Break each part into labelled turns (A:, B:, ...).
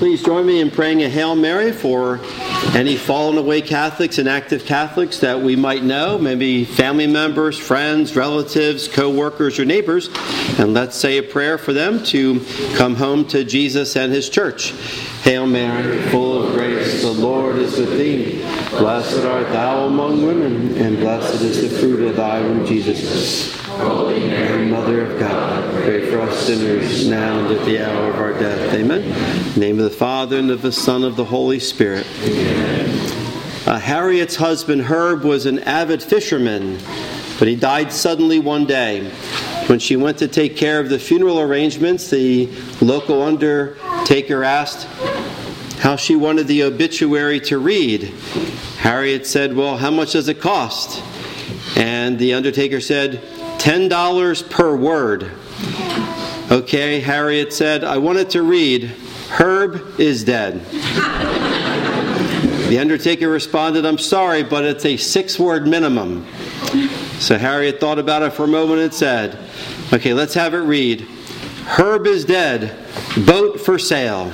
A: please join me in praying a Hail Mary for any fallen away Catholics and active Catholics that we might know, maybe family members, friends, relatives, co-workers, or neighbors. And let's say a prayer for them to come home to Jesus and His church. Hail Mary, full of grace, the Lord is with thee. Blessed art thou among women, and blessed is the fruit of thy womb, Jesus. Holy Mary, Mother of God, pray for us sinners, now and at the hour of our death. Amen. In the name of the Father, and of the Son, and of the Holy Spirit. Harriet's husband, Herb, was an avid fisherman, but he died suddenly one day. When she went to take care of the funeral arrangements, the local undertaker asked how she wanted the obituary to read. Harriet said, "Well, how much does it cost?" And the undertaker said, $10 per word. Okay, Harriet said, "I want it to read, Herb is dead." The undertaker responded, "I'm sorry, but it's a 6-word minimum." So Harriet thought about it for a moment and said, "Okay, let's have it read, Herb is dead, boat for sale."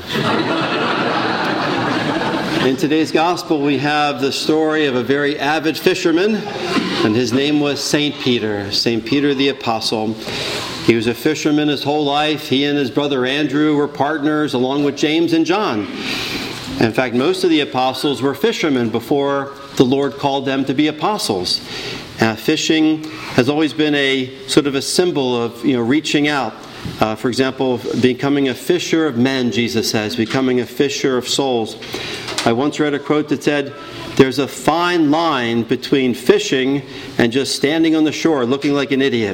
A: In today's gospel, we have the story of a very avid fisherman, and his name was St. Peter, St. Peter the Apostle. He was a fisherman his whole life. He and his brother Andrew were partners, along with James and John. In fact, most of the apostles were fishermen before the Lord called them to be apostles. Fishing has always been a sort of a symbol of reaching out. For example, becoming a fisher of men, Jesus says, becoming a fisher of souls. I once read a quote that said, "There's a fine line between fishing and just standing on the shore looking like an idiot."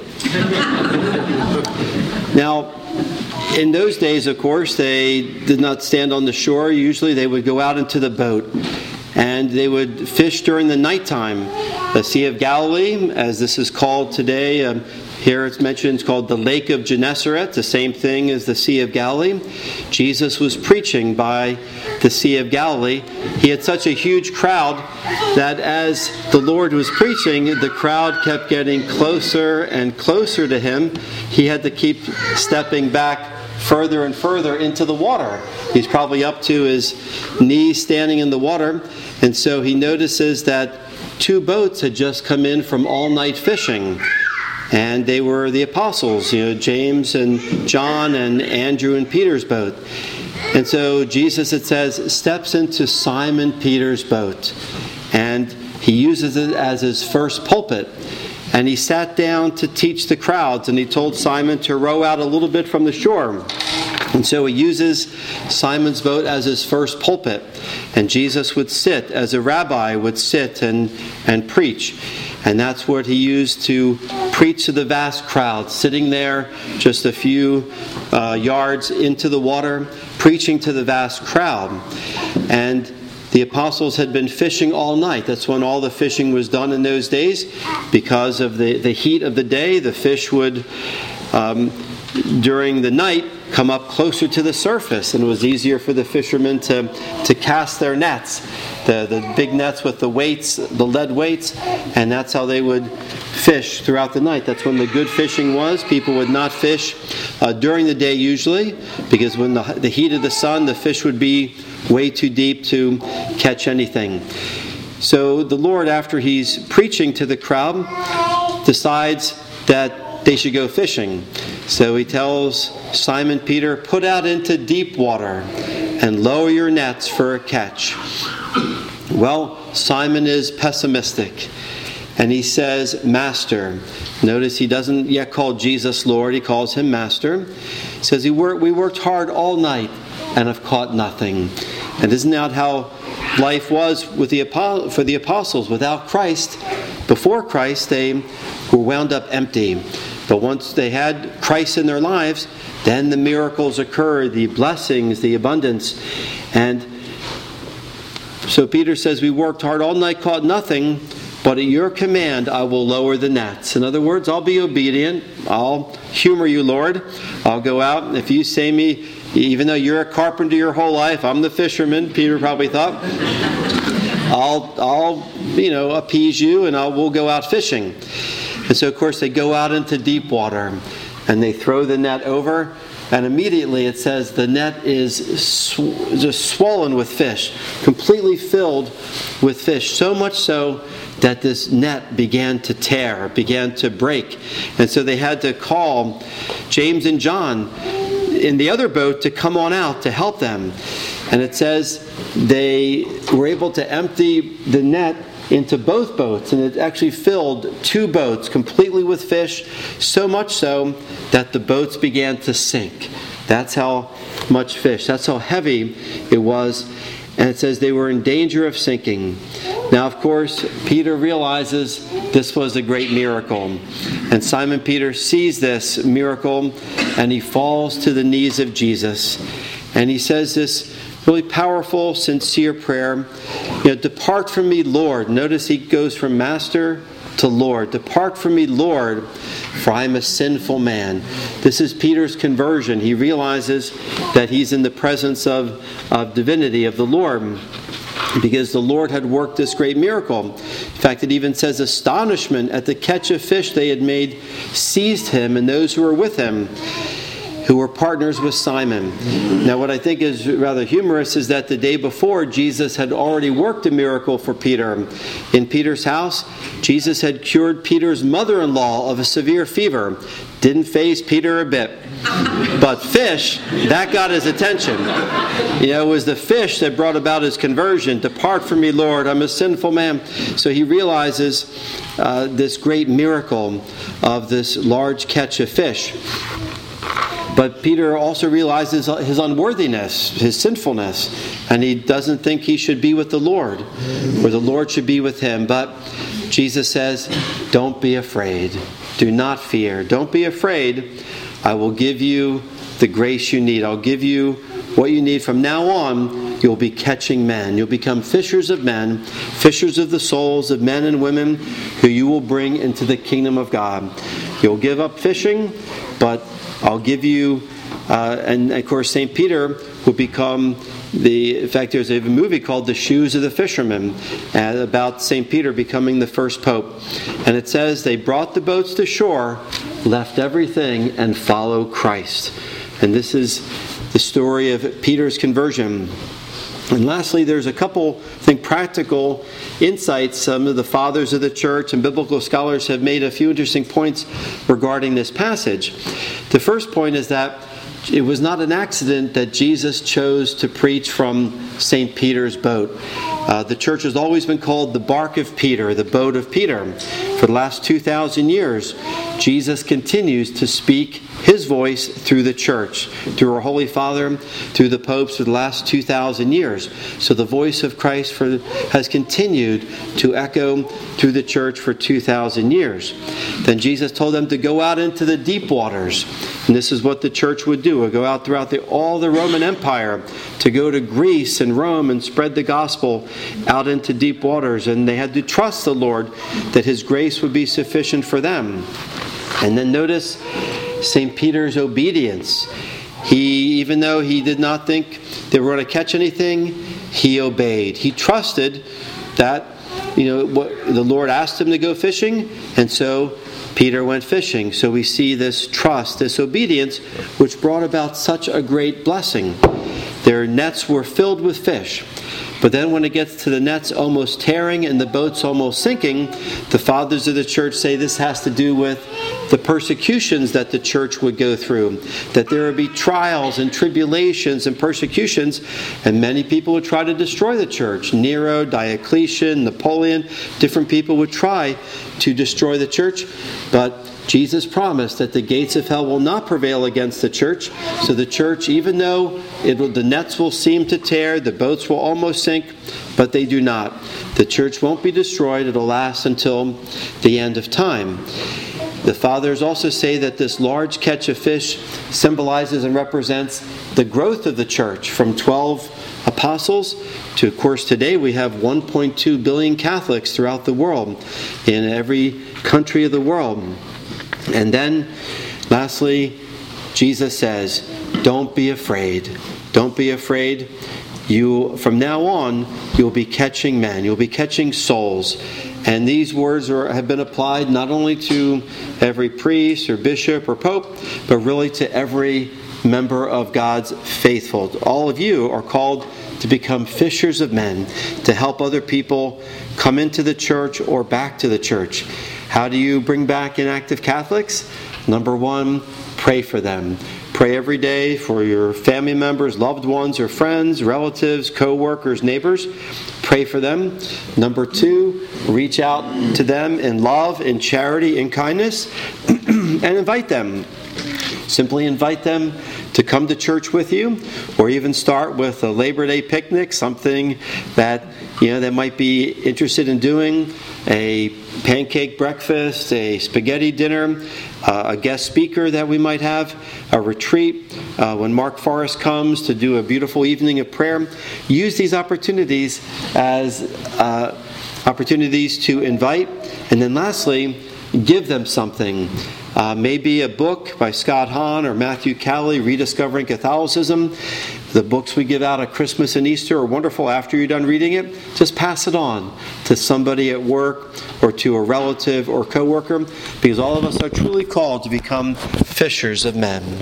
A: Now, in those days, of course, they did not stand on the shore. Usually they would go out into the boat, and they would fish during the nighttime. The Sea of Galilee, as this is called today, here it's mentioned, it's called the Lake of Gennesaret, the same thing as the Sea of Galilee. Jesus was preaching by the Sea of Galilee. He had such a huge crowd that as the Lord was preaching, the crowd kept getting closer and closer to him. He had to keep stepping back further and further into the water. He's probably up to his knees standing in the water. And so he notices that 2 boats had just come in from all-night fishing. And they were the apostles, James and John and Andrew and Peter's boat. And so Jesus, it says, steps into Simon Peter's boat. And he uses it as his first pulpit. And he sat down to teach the crowds. And he told Simon to row out a little bit from the shore. And so he uses Simon's boat as his first pulpit. And Jesus would sit, as a rabbi would sit and preach. And that's what he used to preach to the vast crowd, sitting there just a few yards into the water, preaching to the vast crowd. And the apostles had been fishing all night. That's when all the fishing was done in those days. Because of the heat of the day, the fish would, during the night, come up closer to the surface, and it was easier for the fishermen to cast their nets, the big nets with the weights, the lead weights, and that's how they would fish throughout the night. That's when the good fishing was. People would not fish during the day usually, because when the heat of the sun, the fish would be way too deep to catch anything. So the Lord, after he's preaching to the crowd, decides that they should go fishing. So he tells Simon Peter, "Put out into deep water and lower your nets for a catch." Well, Simon is pessimistic. And he says, "Master." Notice he doesn't yet call Jesus Lord. He calls him Master. He says, we worked hard all night and have caught nothing. And isn't that how life was for the apostles? Without Christ, before Christ, they were wound up empty. But once they had Christ in their lives, then the miracles occurred, the blessings, the abundance. And so Peter says, "We worked hard all night, caught nothing, but at your command I will lower the nets." In other words, I'll be obedient. I'll humor you, Lord. I'll go out. If you say me, even though you're a carpenter your whole life, I'm the fisherman, Peter probably thought. I'll appease you, and we'll go out fishing. And so, of course, they go out into deep water, and they throw the net over, And immediately it says the net is just swollen with fish, completely filled with fish, so much so that this net began to tear, began to break. And so they had to call James and John in the other boat to come on out to help them. And it says they were able to empty the net into both boats, and it actually filled 2 boats completely with fish, so much so that the boats began to sink. That's how much fish, that's how heavy it was. And it says they were in danger of sinking. Now, of course, Peter realizes this was a great miracle. And Simon Peter sees this miracle, and he falls to the knees of Jesus. And he says this really powerful, sincere prayer. Depart from me, Lord. Notice he goes from Master to Lord. Depart from me, Lord, for I am a sinful man. This is Peter's conversion. He realizes that he's in the presence of divinity, of the Lord, because the Lord had worked this great miracle. In fact, it even says astonishment at the catch of fish they had made seized him and those who were with him, who were partners with Simon. Now, what I think is rather humorous is that the day before, Jesus had already worked a miracle for Peter. In Peter's house, Jesus had cured Peter's mother-in-law of a severe fever. Didn't faze Peter a bit. But fish, that got his attention. It was the fish that brought about his conversion. Depart from me, Lord, I'm a sinful man. So he realizes this great miracle of this large catch of fish. But Peter also realizes his unworthiness, his sinfulness, and he doesn't think he should be with the Lord, or the Lord should be with him. But Jesus says, don't be afraid. Do not fear. Don't be afraid. I will give you the grace you need. I'll give you what you need. From now on, you'll be catching men. You'll become fishers of men, fishers of the souls of men and women who you will bring into the kingdom of God. You'll give up fishing, but I'll give you, and of course St. Peter will become in fact there's a movie called The Shoes of the Fisherman about St. Peter becoming the first pope. And it says they brought the boats to shore, left everything, and followed Christ. And this is the story of Peter's conversion. And lastly, there's a couple, I think, practical insights. Some of the fathers of the church and biblical scholars have made a few interesting points regarding this passage. The first point is that it was not an accident that Jesus chose to preach from St. Peter's boat. The church has always been called the bark of Peter, the boat of Peter. For the last 2,000 years, Jesus continues to speak His voice through the church, through our Holy Father, through the popes for the last 2,000 years. So the voice of Christ has continued to echo through the church for 2,000 years. Then Jesus told them to go out into the deep waters. And this is what the church would do. It would go out throughout all the Roman Empire, to go to Greece and Rome and spread the gospel out into deep waters. And they had to trust the Lord that His grace would be sufficient for them. And then notice St. Peter's obedience. Even though he did not think they were going to catch anything, he obeyed. He trusted that what the Lord asked him to go fishing, and so Peter went fishing. So we see this trust, this obedience, which brought about such a great blessing. Their nets were filled with fish. But then when it gets to the nets almost tearing and the boats almost sinking, the fathers of the church say this has to do with the persecutions that the church would go through. That there would be trials and tribulations and persecutions, and many people would try to destroy the church. Nero, Diocletian, Napoleon, different people would try to destroy the church. But Jesus promised that the gates of hell will not prevail against the church. So the church, even though the nets will seem to tear, the boats will almost sink, but they do not. The church won't be destroyed. It'll last until the end of time. The fathers also say that this large catch of fish symbolizes and represents the growth of the church from 12 apostles to, of course, today we have 1.2 billion Catholics throughout the world, in every country of the world. And then, lastly, Jesus says, don't be afraid. Don't be afraid. From now on, you'll be catching men. You'll be catching souls. And these words have been applied not only to every priest or bishop or pope, but really to every member of God's faithful. All of you are called to become fishers of men, to help other people come into the church or back to the church. How do you bring back inactive Catholics? Number one, pray for them. Pray every day for your family members, loved ones, or friends, relatives, co-workers, neighbors. Pray for them. Number two, reach out to them in love, in charity, in kindness, and invite them. Simply invite them to come to church with you, or even start with a Labor Day picnic, something that they might be interested in doing, a pancake breakfast, a spaghetti dinner, a guest speaker that we might have, a retreat, when Mark Forrest comes to do a beautiful evening of prayer. Use these opportunities as opportunities to invite. And then lastly, give them something. Maybe a book by Scott Hahn or Matthew Cowley, Rediscovering Catholicism. The books we give out at Christmas and Easter are wonderful. After you're done reading it, just pass it on to somebody at work or to a relative or coworker, because all of us are truly called to become fishers of men.